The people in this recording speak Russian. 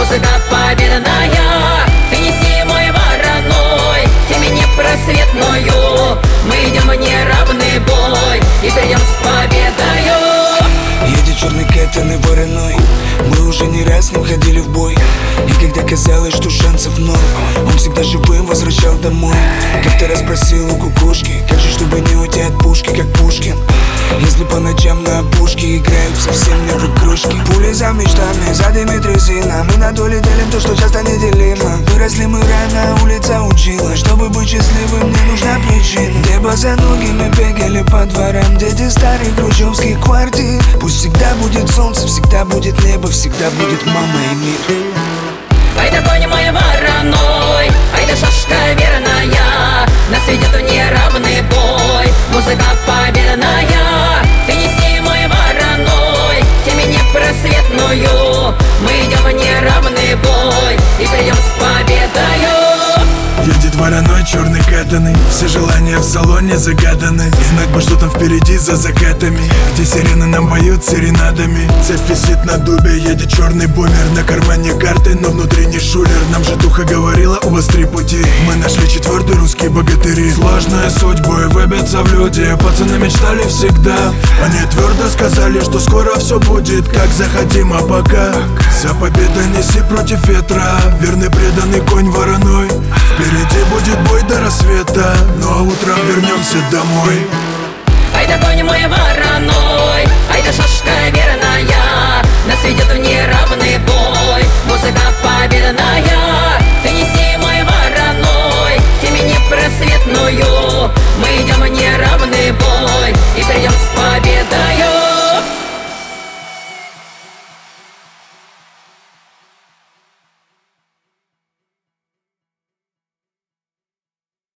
Музыка победная, ты неси мой вороной, теме непросветною мы идем в неравный бой и придем с победою. Едет черный Кэттон и вороной, мы уже не раз с ним ходили в бой. И когда казалось, что шансов ноль, он всегда живым возвращал домой. Как-то раз просил у кукушки, как же, чтобы не уйти от пушки, как Пушкин. Если по ночам на опушке играют совсем не в игрушки. Пули за мечтами, за дрезина. Мы на доле делим то, что часто неделимо. Выросли мы рано, улица учила. Чтобы быть счастливым, мне нужна причина. Где босоногие мы бегали по дворам, дети старых хрущевских квартир. Пусть всегда будет солнце, всегда будет небо, всегда будет мама и мир. Ай да конь мой вороной, ай да шашка верная, нас ведет в неравный бой. Музыка победная, ты неси мой вороной, теме непросветною мы идем в неравный бой и придем с победою. Едет вороной черный Кэттон, все желания в салоне загаданы. Знать бы, что там впереди за закатами, где сирены нам поют серенадами. Цепь висит на дубе, едет черный бумер. На кармане карты, но внутри не шулер. Нам же духа говорила, у вас 3 пути. Мы нашли 4-й, русские богатыри. Сложная судьбой выбиться в люди, пацаны мечтали всегда. Они твердо сказали, что скоро все будет, как захотим, а пока вся победа неси против ветра. Верный преданный конь вороной, впереди будет бой до рассвета, ну а утром вернемся домой. Ай да конь мой вороной, ай да шашка верная,